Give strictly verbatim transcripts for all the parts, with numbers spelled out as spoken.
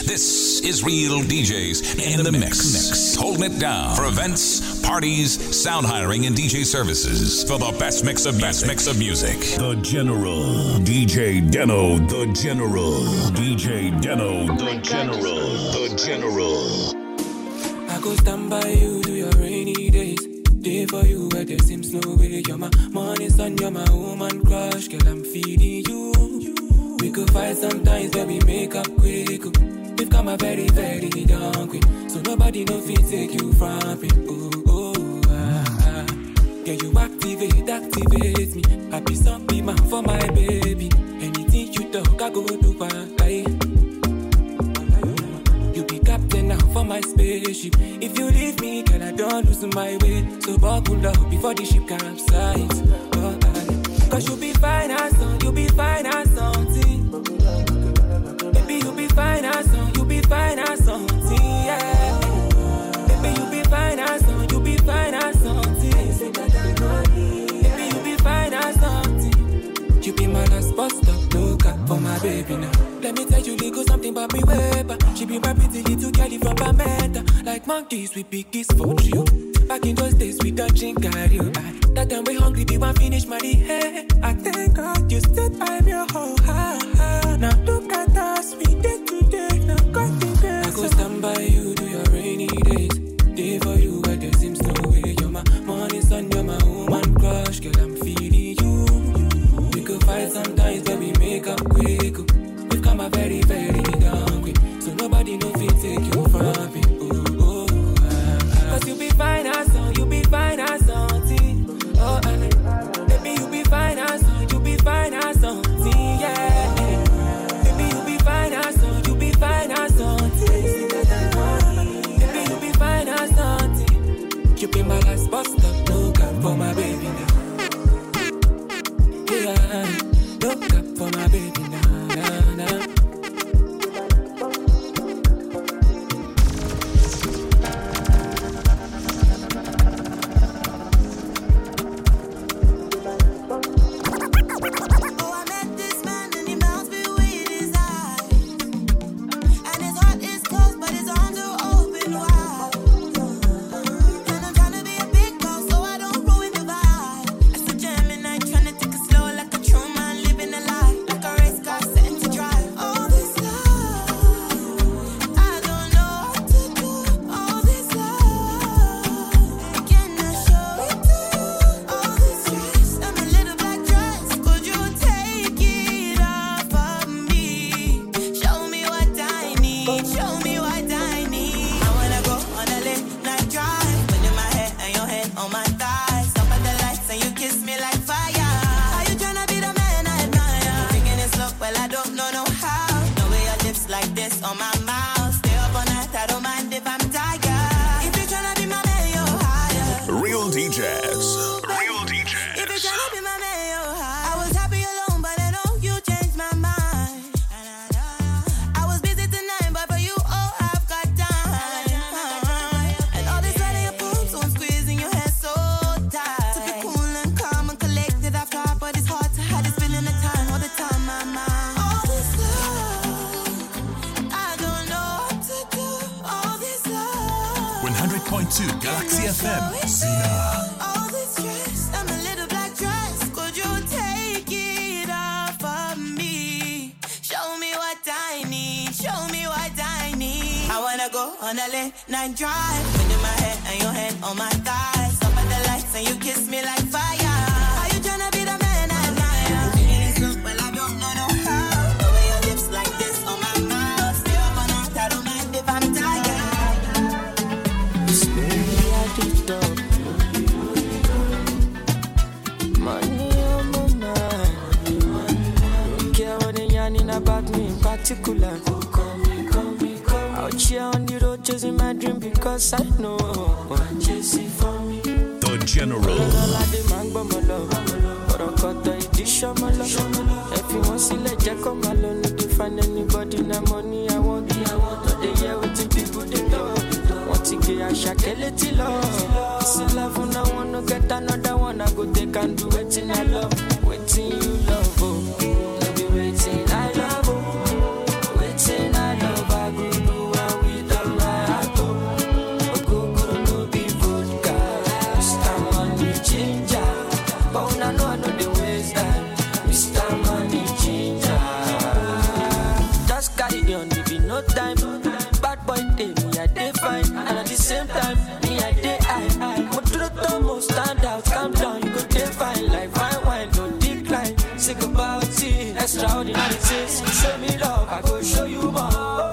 This is Real D Js in, in the, the mix. mix. Holding it down for events, parties, sound hiring, and D J services for the best mix of best mix of music. The General. D J Deno, the General. D J Deno, the General. The General. I go stand by you, do your rainy days. Day for you where there seems no way. You're my morning sun, you're my woman crush. Girl, I'm feeding you. We could fight sometimes, but we make up quick. We've come a very, very down quick. So nobody no fit take you from me. Oh, oh, ah, ah. Yeah, you activate, activate me. Happy something man for my baby. Anything you talk, I go do by. You be captain now for my spaceship. If you leave me, girl, I don't lose my way. So buckle up before the ship capsize. Oh, ah. Cause you be fine as son, you be fine as something. Baby, you be fine as son, you be fine as something, yeah. Baby, you be fine as son, you be fine as something. Baby, you be fine as something. You be my last bus stop, no cap for my baby now. Let me tell you little something about me weber. She be my pretty little girlie from Bamenda. Like monkeys, we big kiss for you. Back in those days, we don't drink at you. That time we hungry, we want finish my hey. I thank God you stood by me your whole heart. Now look at us, we did today. Now God the best. I go stand by you, do your rainy days. Day for you, where there seems no way. You're my morning sun, you're my woman crush. Girl, I'm feeding you. We could fight sometimes, but we make up quick. We've come a very, very down quick. So nobody no fit take you from me. Oh, oh, ah, ah. Cause you be fine as son, you be fine as something. Oh, uh, baby, you be fine as son, you be fine as something, yeah. Baby, you be fine as son, you be fine as something. Baby, you be fine as something. You be my last bus stop, no cap for my baby now. Yeah, no cap for my baby now, nah, nah. Galaxy F M, Zena. All this stress, I'm a little black dress. Could you take it off of me? Show me what I need, show me what I need. I wanna go on a late night drive. Wind in my head and your hand on my thighs. Up at the lights and you kiss me like fire. Are you tryna be the man I admire? Feeling this look, well I don't know no how. The way your lips like this on my mouth. Stay up all night, I don't mind if I'm tired. About me in particular. Out here on the road chasing my dream because I know I'm chasing for me. The General. If you want to let Jack come alone, if you find anybody, no money, I want it. I want to the year with the people they know. Want to get a shakeleti love. It's a love when I want to get another one. I go take and do it in I love. Waiting you love, oh. Waiting, I love, oh. Waiting, I love, I go million, if you no time. Bad boy day, me I day fine, and at the same time, me I day high. But to the top, stand out, calm down, you go day fine, like fine wine, don't decline. Sick about it, extraordinary things. Show me love, I go show you more.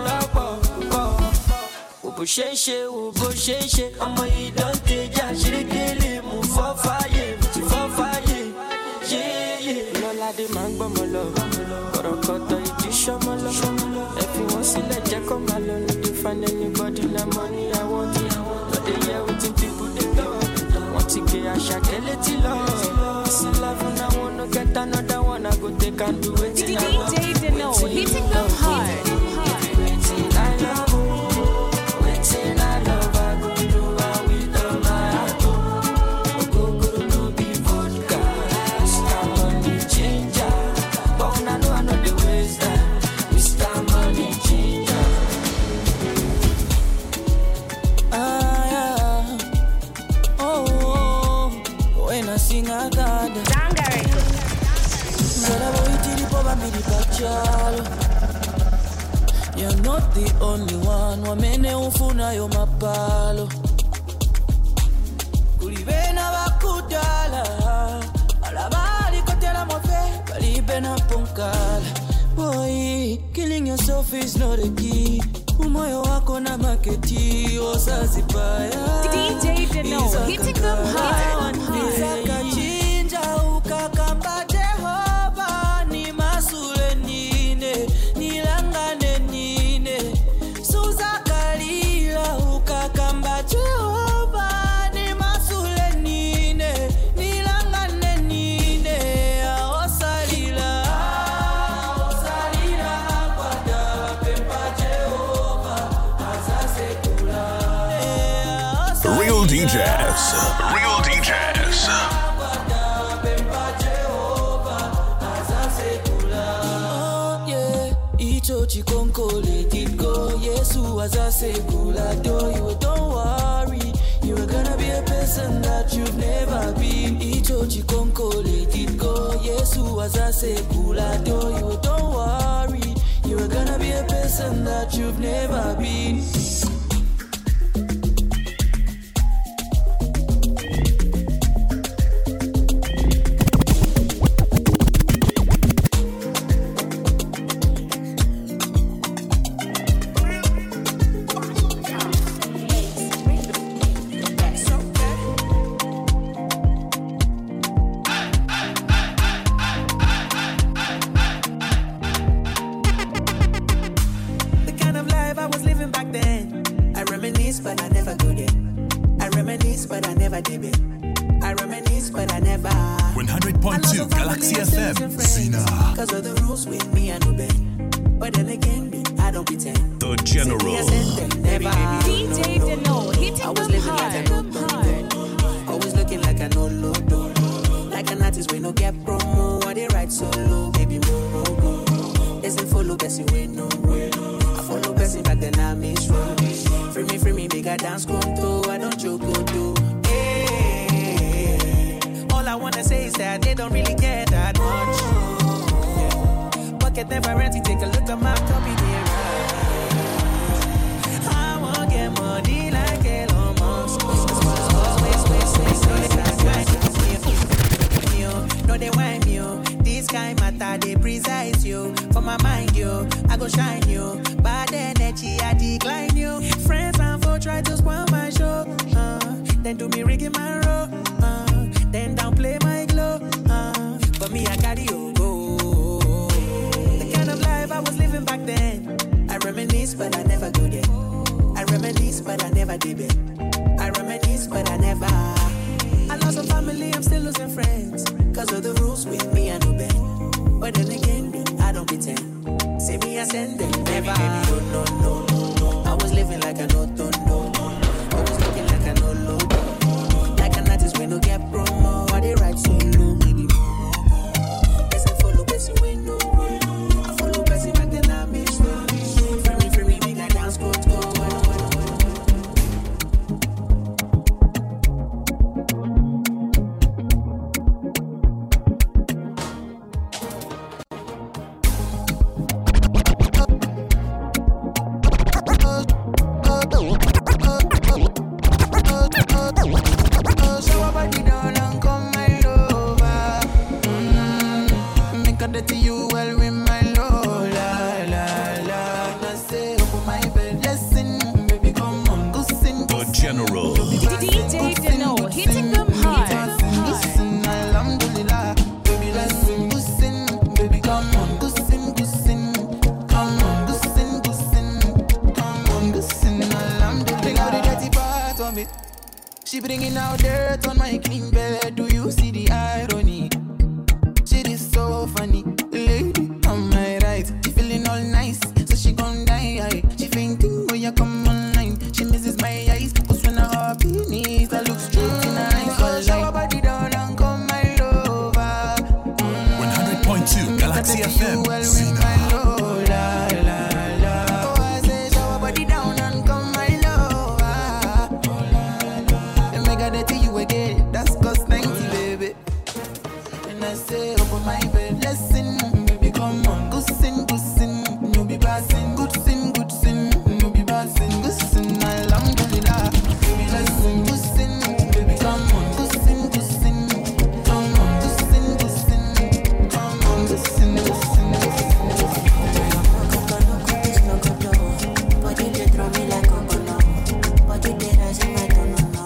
Ubo sheshe, ubo sheshe, I'ma eat don't take ya, she kill him, move for fire, move for fire. Yeah, yeah. Lola de mango molo, Korokoto idisho molo. If you want to let Jack come alone, let you find anybody na money I want it. But they hear what people they do. Want to get a shakeleti love. See love and I wanna get another one. I go take and do it. D J Deno, hitting them hard. Waiting I love, waiting I love. I go do it with all my heart. Go go no be vodka. Mister Money Changer, but I know I know the ways that Mister Money Changer. Ah yeah, oh, oh. When I sing I got it. You're not the only one. Wamene ufuna yo mapalo. Kulibena bakudala. Alabali kotela mofe. Kalibena punkala. Boy, killing yourself is not a key. Umoyo wako na maketi. Osazipaya. D J Deno, hitting them hard. Nizaka chinja ukakamba Jehova. Ni masule nine. Nilangane nine. Suza kalila ukakamba Jehova. Ni masule nine. Nilangane nine. Osalila. Osalila kwada pempa Jehova. Azase kula. Real D Js. Real D Js. Oh, yeah. Icho chikonko let it go. Yesu azase kula do. You don't worry. You are gonna be a person that you've never been. Icho chikonko let it go. Yesu azase kula do. You don't worry. You are gonna be a person that you've never been. The kind of life I was living back then. I reminisce, but I never go there. I reminisce, but I never did it. I reminisce, but I never. one hundred point two Galaxy F M. Sina. Cause of the rules with me, I know bend. But then again, me, I don't pretend. The General. Never. D J Deno, hitting them hard. Always looking like I know lodo. Like an artist, we no get promo. Or they write solo, baby, more go. Isn't follow Bessie, we no way. I follow Bessie, but then I miss road. Free me, free me, make a dance conto. I don't joke, go do. Hey, all I wanna say is that they don't really care that much. Yeah. Pocket never empty, take a look at my copy there. I won't get money like Elon Musk. No, they want me, yo. This guy matter, they precise you. For my mind, yo, I go shine you. Bad energy, I decline you. Friends and foe try to spoil my show. Uh, then do me rigging my row. Uh, then downplay my glow. Uh, but me, I carry you go. The kind of life I was living back then. I reminisce, but I never go there. I reminisce, but I never did it. I reminisce, but I never. I lost some family, I'm still losing friends. Cause of the rules with me, I know bend. But then again, I don't pretend. Say me, I send them never. No, no, no, no, no. I was living like I no, no, no. I was looking like I no logo. Like an artist, we no get promo. Or they write solo. Yes, I follow Bessie, we no. I follow Bessie, but then I miss road. Free me, free me, make a dance, go, go. General. D J Deno, hitting them hard. Listen, alhamdulillah. Baby, let's sing, listen. Baby, come on, listen, listen. Come on, listen, listen. Come on, listen, alhamdulillah. Bring out the dirty part of me. She bringing out dirt on my clean bed. Do you see the irony? Shit is so funny. Lady on my right, she feeling all nice, so she gon' die. She fainting when you come online. She misses my eyes, cause when I hop in knees, I look straight in her eyes. So shower body down and come my lover. Mm. one hundred point two Galaxy F M. Well with my low, la la la. Oh, I say shower body down and come my lover. And make her dirty you again. That's cost ninety, baby. And I say open my bed, listen, baby, come on, good sin, good sin, no be passing, good sin, good sin, no be passing, good sin, alhamdulillah, baby, listen, good sin, baby, come on, good sin, good sin, come on, good sin, good sin, come on, good sin, good sin, good sin. Body they throw me like coconut, body they rise in my tono.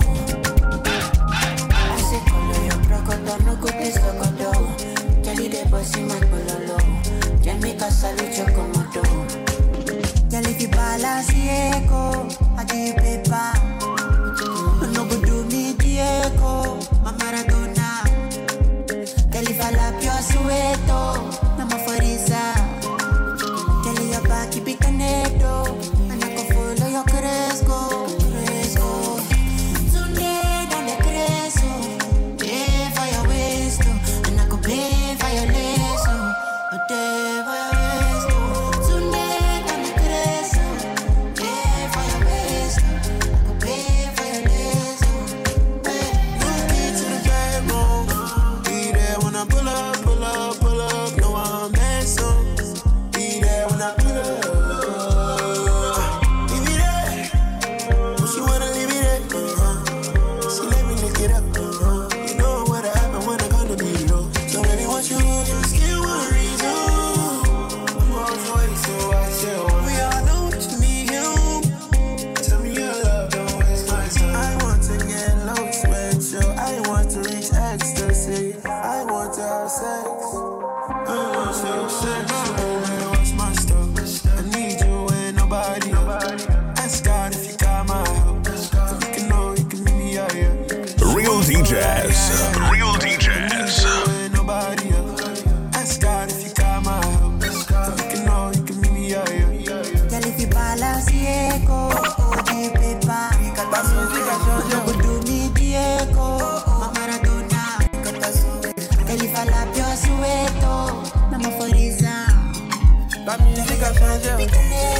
I say color your crocodile, no good is crocodile. Jelly de bossy my pololo. Tell me cause I look your comodo. Jelly fi balance echo. I give you paper. No go do me Diego. My Maradona. Jelly fala pure sueto. Nama Farisa. Jelly your back keep it connected. And I can follow your Cresco. Cresco. Tonight on the Cresco. Pay for your waist. And I could pay for your lesson. A day for your waist. Tonight I'm the Cresco. Pay for your waist. I could pay for your lesson. Move me to the bedroom. Be there when I pull up, pull up, pull up. No, I'm messing. Be there when I pull up. Leave me there. She wanna leave me there. Uh-huh. She let me lick it up. Uh-huh. You know what happened when I gonna be low. So baby, what you want? You still want a reason. I'm all for it, so I still want. We all know what you need, you. Tell me your love, don't waste my time. I want to get low, sweat you. I want to reach ecstasy. I want to have sex. I want to have sex. So watch my stuff. I need you and nobody else. Ask God if you got my help. So you can know you can meet me out here. Real D Js. Real D Js. Nobody else. Ask God if you got my help. So you can know you can meet me out here. Tell if you balance echo. Oji paper. No go do me Diego. My Maradona. Tell if I love your sueto. Nama Farisa. La musique a changé.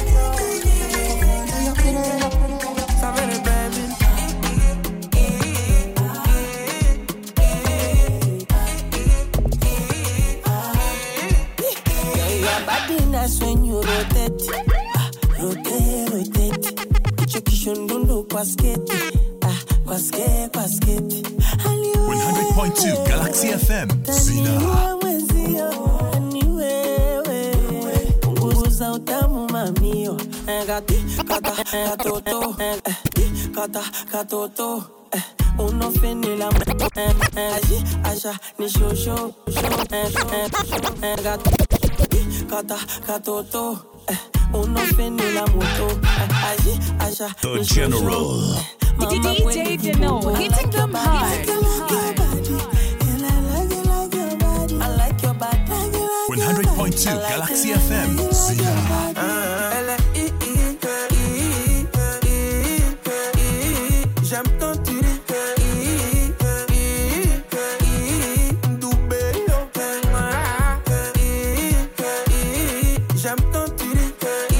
Ça va les baby. Your body nice when you rotate, ah, rotate, rotate. Chokishundundo kwa skate, ah, kwa skate, kwa skate. one hundred point two Galaxy F M. Zina. Punguza utamu mamio, gati kata katoto, kata katoto. Uno finila, aji asha ni show show show, gati kata katoto. Uno finila moto, aji asha The General. D J Deno, hitting them hard. I like your body. one hundred point two Galaxy F M. Zina. J'aime quand tu ris. J'aime quand tu ris.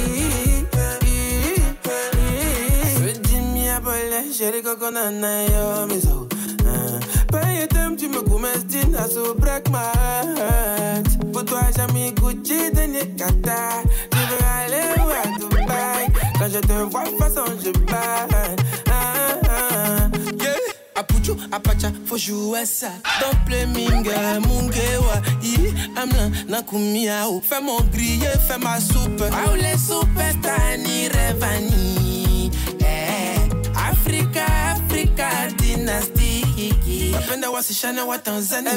J'ai les coconuts na yo miso. Paye t'aimes, tu me coumestines, à so break my heart. Pour toi jamais Gucci, dernier kata. Tu veux aller où à Dubaï? Quand je te vois façon je baille. Ah, ah. Yeah. Apucho, apacha, faut jouer ça. Dans Pleminga, Mungewa, I, Amlan, Nakumiao. Fais mon grillé, fais ma soupe. Paule soupe, tani, revani. Eh, Africa. wasichana wa Tanzania.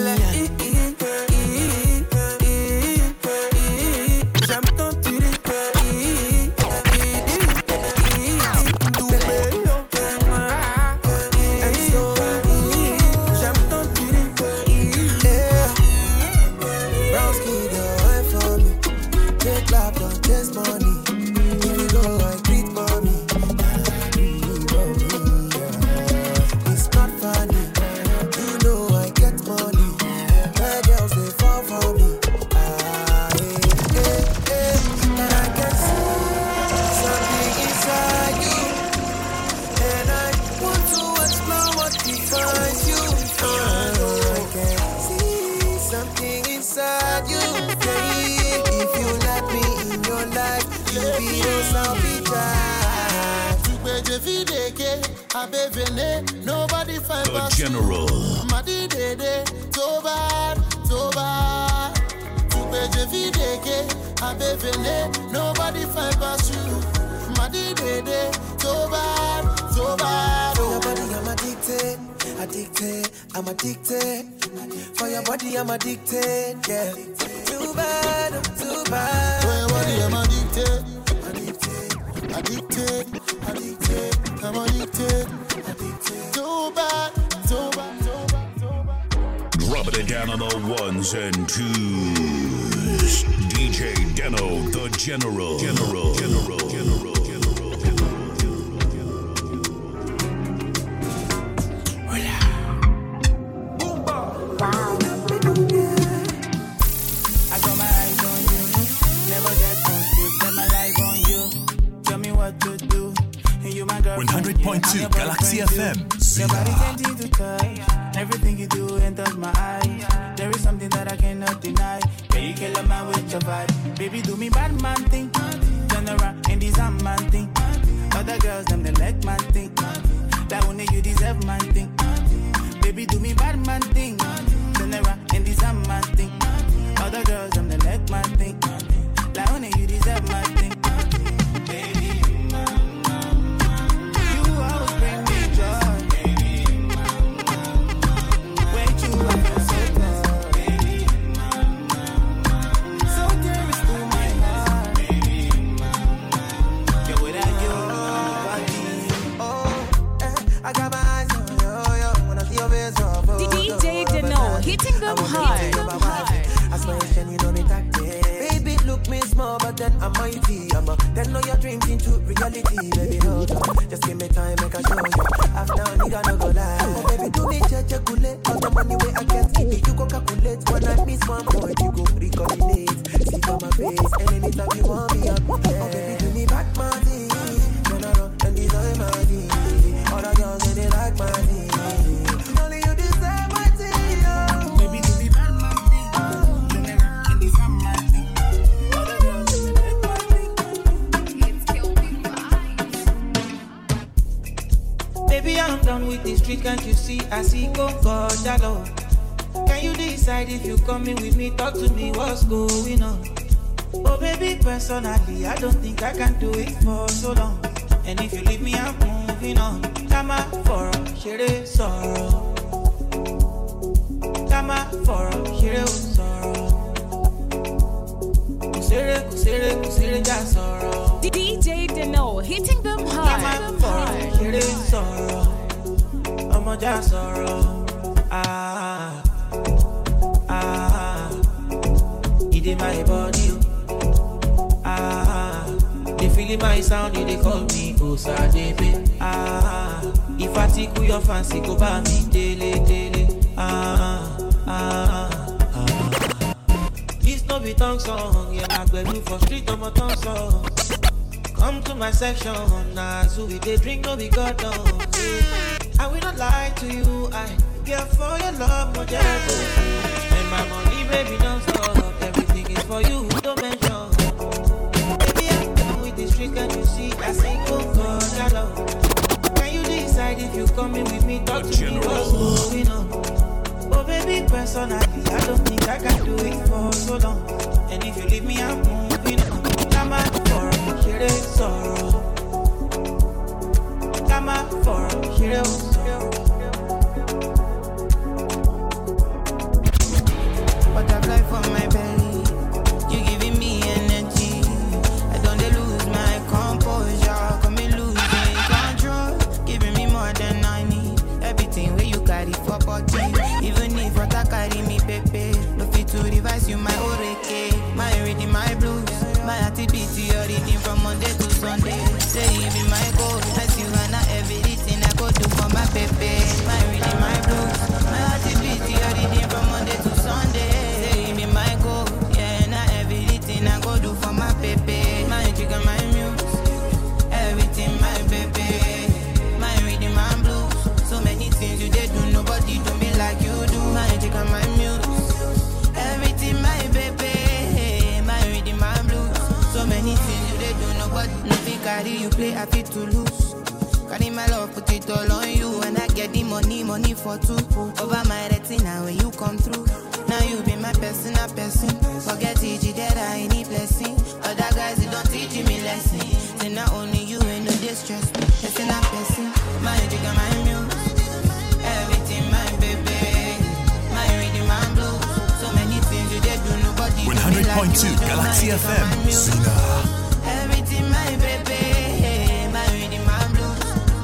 Nobody find the General. Madi dede, so bad, so bad. Nobody find past you. Madi dede, so bad, so bad. For your body, I'm addicted, addicted, I'm addicted. For your body, I'm addicted, yeah. Too bad, too bad. For your body, I'm addicted, addicted, addicted, addicted. I'm addicted, addicted. Too bad, too bad, too bad, too bad. Dropping it down on the ones and twos. D J Deno, the General. General, General, General, General, Wow. I got my eyes on you. Never get confused. Set my life on you. Tell me what to do. You my girl. one hundred point two Galaxy F M. Your body can't to touch. Everything you do enters my eyes. There is something that I cannot deny. Can you kill a man with your vibe? Baby, do me bad man thing. Turn around and this a man thing. Other girls, them they like man thing. That only you deserve man thing. Baby, do me bad man thing. Turn around and this a man thing. Other girls, them they like man thing. That only you deserve man thing. Baby, you always bring me joy. Way too much. Hitting them hard. I swear you know me tactic. Baby, look me small, but then I'm mighty. I'm a then know your dreams into reality. Baby, hold up. Just give me time, make I show you. After nigga no go lie. Oh, baby, do me check your culate. All the money way I get, if you go calculate. When I miss one point, you go recollect. See on my face, and anytime you want me up. Oh, baby, do me back, Marty. Turn around and design my thing. All the girls, they like my thing. Only you deserve my thing. Baby, I'm done with the street, can't you see? I see go go jalo. Can you decide if you coming with me? Talk to me, what's going on? Oh baby, personally, I don't think I can do it for so long. And if you leave me, I'm moving on. Come out for a shitty sorrow. Come out for a shitty sorrow. Kusere, kusere, kusere, just sorrow. D J Deno, hitting them hard. Come out for a shitty sorrow. I'm a just sorrow. Ah, ah, it in my body. Ah, they feeling my sound, they call me Osadebe. Ah, if I tickle your fancy, go by me daily, daily. Ah, ah, ah. This no be tongue song, yeah, I beg you for street on my tongue song. Come to my section, nah, so we they drink, no be God down. I will not lie to you, I care for your love, no jealous. Spend my money, baby, don't stop. Everything is for you, don't mention. Baby, I'm done with the street, can you see? I say, go, go, hello. Can you decide if you coming with me? Talk to me, what's going on? Oh, baby, personally, I don't think I can do it for so long. And if you leave me, I'm moving on. Come out for a shitty sorrow. Come out for a shitty sorrow. carry you play, I fit to lose. Carry my love, put it all on you. And I get the money, money for two. Over my retina when you come through. Now you be my person, a person. Forget T G, that I need blessing. Other guys, they don't teach me lesson. Say not only you ain't no distress me. Person, a person. My jigga, my muse. Everything, my baby. My reading, my blues. So many things you did do, nobody one hundred point two like Galaxy F M. Sina. Everything, my baby. My reading, my blues.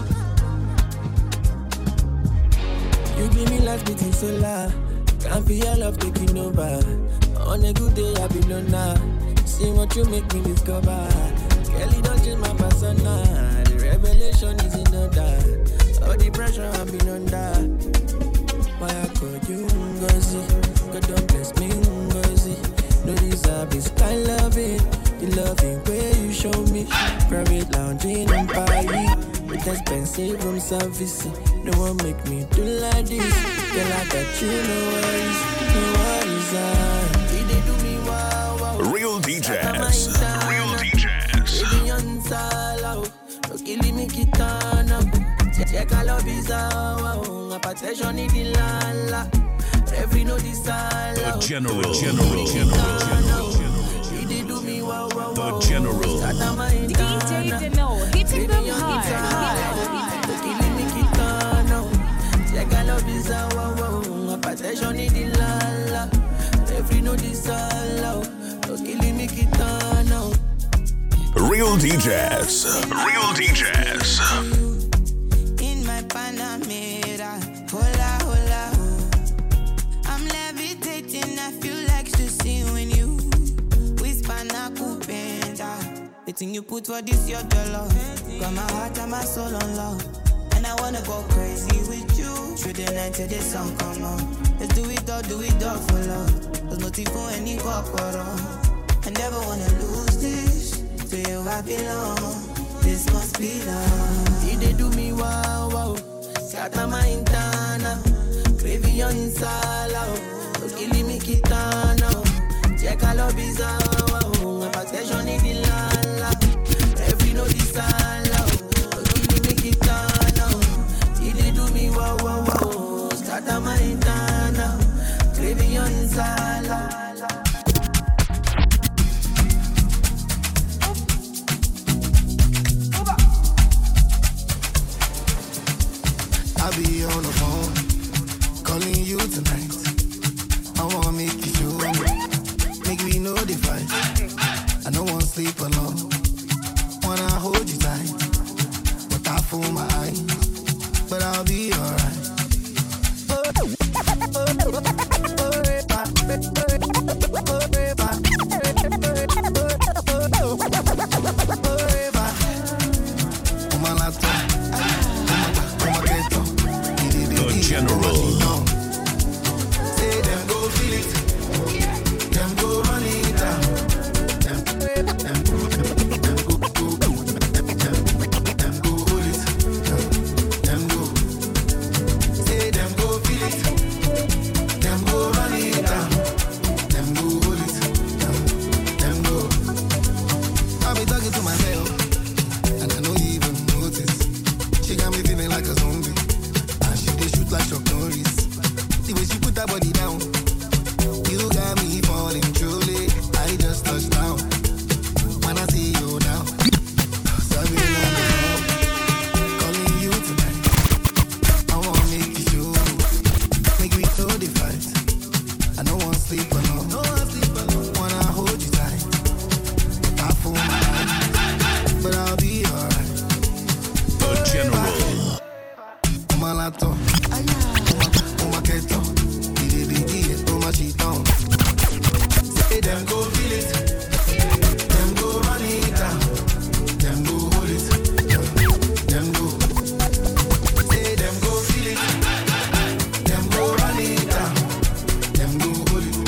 You give me life, beating solar. Can't feel your love taking over. On a good day, I be loner. See what you make me discover. Kelly don't change my persona. The revelation is in order. All the pressure I've been under. Why I call you Ngozi? God don't bless me Ngozi. No deserve this kind loving. The loving way you show me. Private lounging in Paris. With expensive room service. No one make me do like this. Girl, I got you, no worries. No worries, ah. They do me wow, wow. Real D Js. Real D Js. Baby, on sala, no killing me kitana. Check all of his wow. Apatration in the lala. Every no desire. The General. The General. General. General. They do me wow, wow, The wow. General. D J Deno, hitting them hard. Check all of his wow. Apatration in the lala. Every no desire. No killing me kitana. Real D Js. Real D Js. In my Panamera, hola, hola, oh. I'm levitating, I feel like to see when you whisper na kupenda. The thing you put for this, your dollar. Got my heart and my soul on love. And I wanna go crazy with you. Through the night till the sun come on. Let's do it all, do it all for love. There's no tea for any corporal. I never wanna lose this. To you I belong. This must be love. They do me wow, wow. Scatter my intana. Craving on insala. No killing me kitana. Check all of his wow. Apatration in the lala. Every no desala. No killing me kitana. They do me wow, wow, wow. Scatter my intana. Craving on insala. I'll be on the phone, calling you tonight. I wanna make you sure, make me know the fight. I don't wanna sleep alone, wanna hold you tight. But I fool my eyes, but I'll be alright. The General. Say them go feel it, them go run it down. Them, them, them go, them go, them, them go hold it, them go. Say them go feel it, them go run it down. Them go hold it, them go. I'll be talking to myself, and I know you even notice. She got me feeling like a zombie. Shoot like Chuck Norris. The way she put her body down, you got me falling truly. I just touched down when I see you now. Sorry, I'm calling you tonight. I wanna make you sure, make me so the fight. I don't wanna sleep alone. No, I sleep alone. Wanna hold you tight. I fool my eyes, but I'll be alright. The General. Malato. Say them go feel it, them go run it down, them go hold it, them go. Say them go feel it, them go run it down, them go hold it.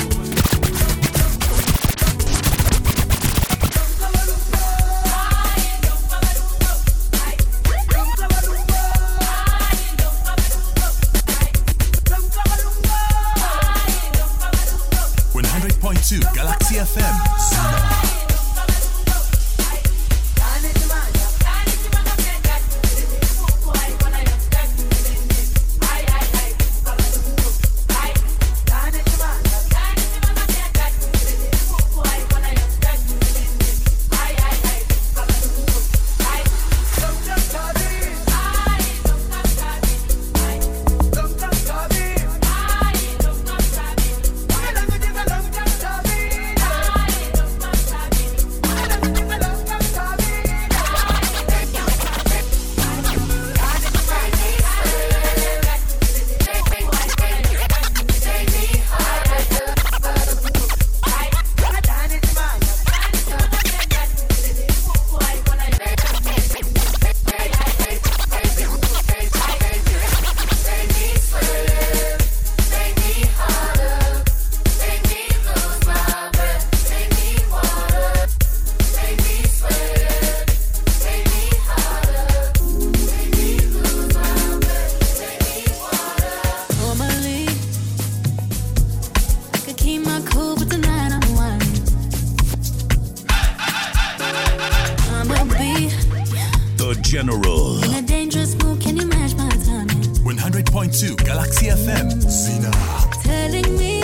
the General. In a dangerous mood, can you match my timing? one hundred point two Galaxy F M. Zina. Telling me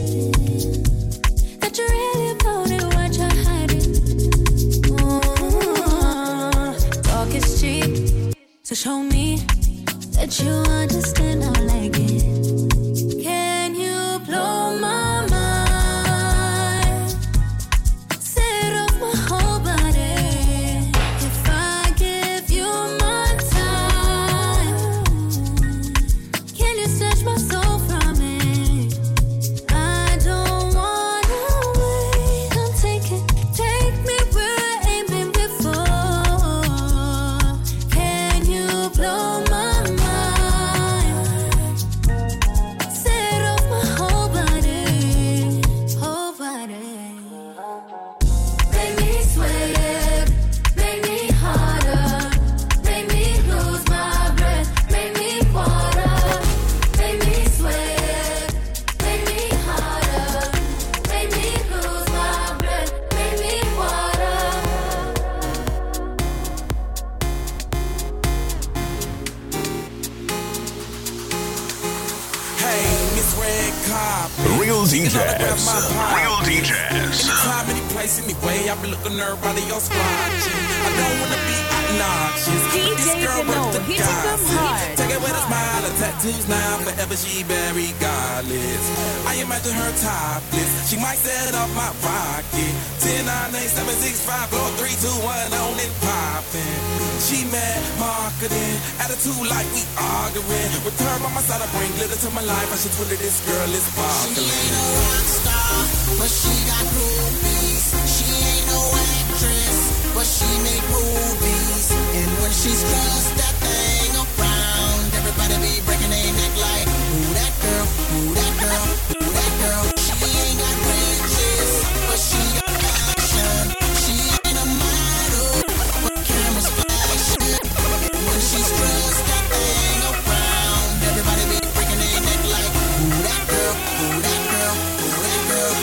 that you really about it, what you're hiding. Oh, talk is cheap, so show me that you understand. I like it. Can you blow my mind? Set off my whole body. If I give you my time, can you snatch my soul from it? I don't wanna wait. Come take it, take me where I ain't been before. Can you blow my mind? Set off my whole body, whole body. Make me sweat, make me harder, make me lose my breath, make me water, make me sweat, make me harder, make me lose my breath, make me water. Hey, Miss Red Carpet. Real D Js. Real D Js. Anytime, any place, anyway, I be looking everybody else watching. I don't wanna be obnoxious. D J This girl Deno, worth the hitting them gossip. hard. Take it with a smile, her tattoos now, forever she been regardless. I imagine her topless. She might set up my rocket. ten, nine, eight, seven, six, five, four, three, two, one, on and poppin'. She mad marketing, attitude like we arguing. With her by my side, I bring glitter to my life. I should Twitter this girl is sparkling. She ain't no rock star, but she got rubies. She ain't no actress, but she make movies. And when she strolls that thing around, everybody be breaking their neck like, who that girl, who that girl, who that girl. She ain't got riches, but she got fashion. She ain't a model, but cameras flashing. And when she strolls that thing around, everybody be breaking their neck like, who that girl, who that girl, who that girl.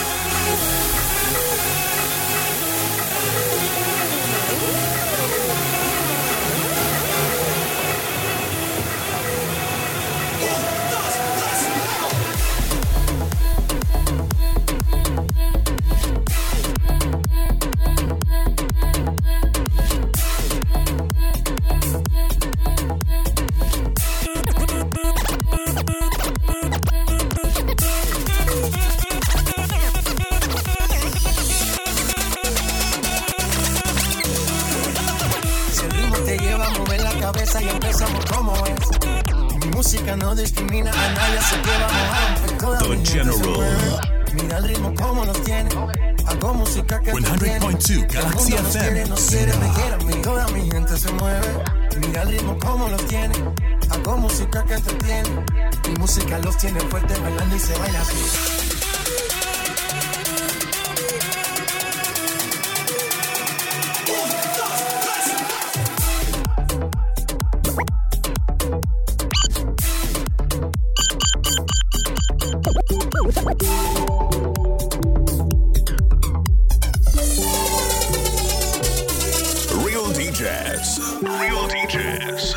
Si el ritmo te lleva a mover la cabeza y empezamos como es. Mi música no discrimina a nadie, así que vamos a romper toda The mi gente se General. mueve. Mira el ritmo como nos tiene. Hago música que te one hundred point two tiene. El Galaxy mundo nos F M. quiere, nos quiere, me quiere a mí. Toda mi gente se mueve. Mira el ritmo como nos tiene. Hago música que te tiene. Mi música los tiene fuerte bailando y se baila así. Real D Js. Real D Js.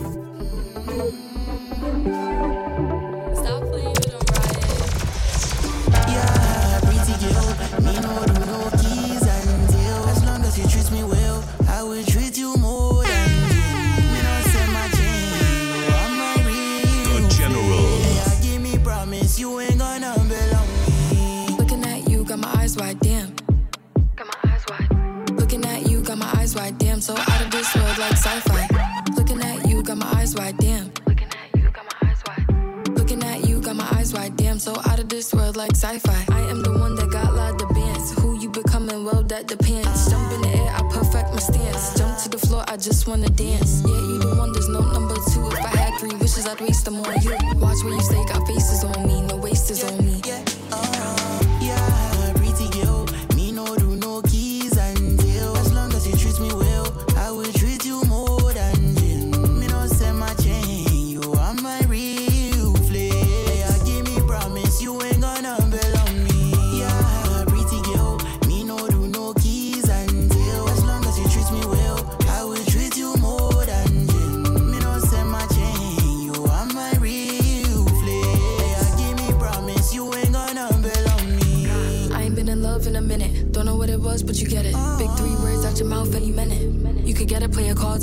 Stop playing with them, Ryan. Yeah, pretty girl, me no do no keys and deal. As long as you treat me well, I will treat you more than you. Me no send my chain, you are my real. The General. Yeah, give me promise you ain't gonna belong me. Looking at you, got my eyes wide, damn. Got my eyes wide. Looking at you, got my eyes wide, damn. So out of this world like sci-fi. Looking at you, got my eyes wide, damn. Looking at you, got my eyes wide. Looking at you, got my eyes wide, damn. So out of this world like sci-fi. I am the one that got lot of bands. Who you becoming? Well, that depends. Jump in the air, I perfect my stance. Jump to the floor, I just wanna dance. Yeah, you the one, there's no number two. If I had three wishes, I'd waste them on you. Watch where you stay, got faces on me, no wasters on me. Yeah, uh, yeah, pretty girl, me no do no keys and deal. As long as you treat me well, I will treat you more than deal. Me no send my chain, you are my real flame. Yeah, give me promise you ain't gonna belong me. Yeah, pretty girl, me no do no keys and deal. As long as you treat me well, I will treat you more.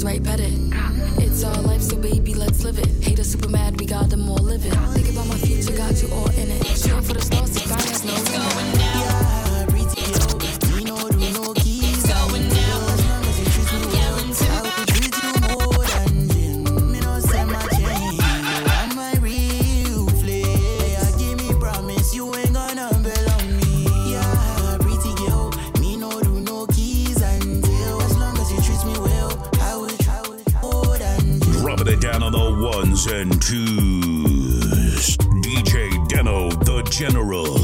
right, pet it. It's our life, so baby, let's live it. Haters super mad, we got them all living. Think about my future, got you all in it. Shooting for the stars, to find us no limit. Yeah, pretty girl, me no do no keys. Going down. As long as you treat me well, I will treat you more than gin. Me no sell my chain, you are my real flair. Give me promise, you ain't gonna belong me. Yeah, pretty girl, me no do no keys and deal. As long as you treat me well, I will try more than gin. Dropping it down on the ones and twos. D J Deno, the General.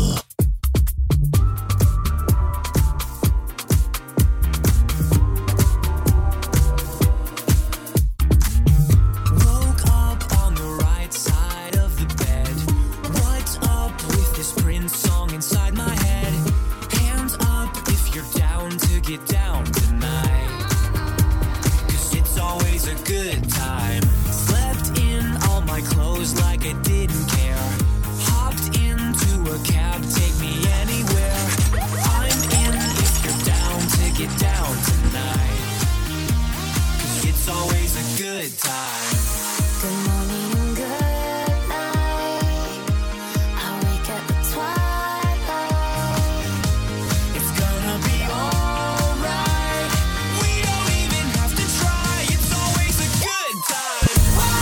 Woke up on the right side of the bed. What's up with this Prince song inside my head? Hands up if you're down to get down tonight. 'Cause it's always a good time. Slept in all my clothes like I didn't care. Hopped into a cab, take me anywhere. I'm in if you're down to get down tonight. 'Cause it's always a good time. Good morning, good night. I wake at the twilight. It's gonna be alright. We don't even have to try. It's always a good time.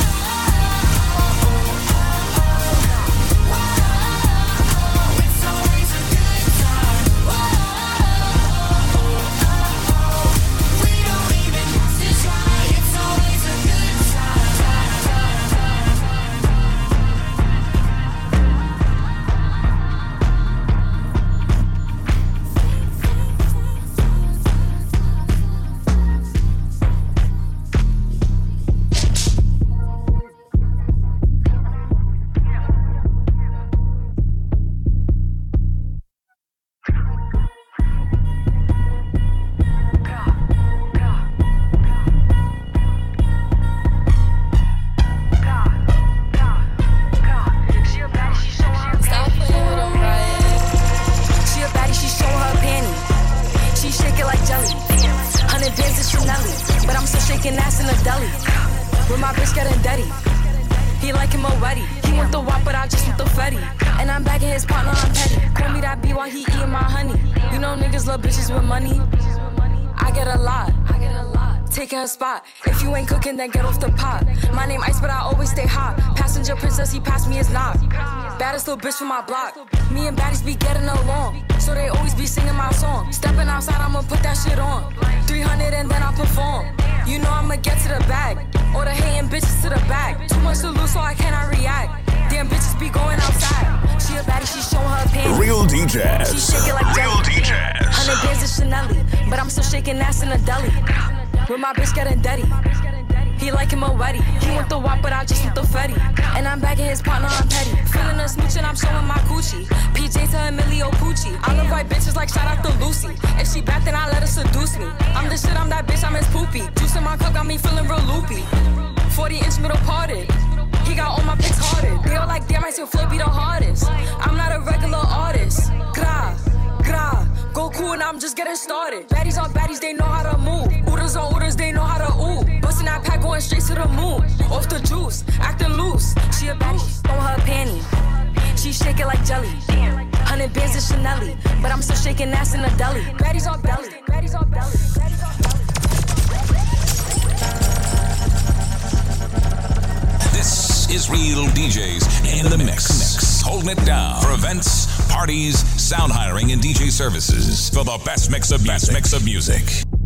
It's always a good time. We don't even have to try. It's always a good time. Stop playing with them, Ryan. She a baddie, she show her panty. She shake it like jelly. Hundred bands is Chanel, but I'm still shaking ass in the deli. With my bitch getting dirty. He like him already. He want the wop, but I just want the fetty. And I'm back in his partner, I'm petty. Call me that B while he eating my honey. You know niggas love bitches with money. I get a lot. Taking her spot. If you ain't cooking, then get off the pot. My name Ice, but I always stay hot. Passenger princess, he passed me his knock. Baddest little bitch from my block. Me and baddies be getting along, so they always be singing my song. Stepping outside, I'ma put that shit on. three hundred and then I perform. You know I'ma get to the bag. Or the hating bitches to the back. Too much to lose, so I cannot react. Damn bitches be going outside. She a baddie, she showing her panties. Real D Js. She shake it like jelly. Real D Js. Hundred bands is Chanel, but I'm still shaking ass in the deli. With my bitch getting dirty. He like him already. He want the wop, but I just want the fetty. And I'm back in his partner, I'm petty. Feeling a smooch and I'm showing my coochie. P J to Emilio Pucci. I love white bitches like shout out to Lucy. If she bad, then I let her seduce me. I'm the shit, I'm that bitch, I'm his poopy. Juice in my cup got me feeling real loopy. forty inch middle parted. He got all my pics hearted. They all like, damn, I still flow be the hardest. I'm not a regular artist. Gra, gra. Go cool and I'm just getting started. Baddies on baddies, they know how to move. Oodles on oodles, they know how to ooh. Bustin' that pack going straight to the moon. Off the juice, acting loose. She a baddie, she throw her panty. She shake it like jelly. Hundred bands is Chanel, but I'm still shaking ass in the deli. Baddies on belly, baddies on belly, baddies on belly. This is Real D Js in the mix. Holding it down for events, parties, sound hiring, and D J services for the best mix of best mix of music.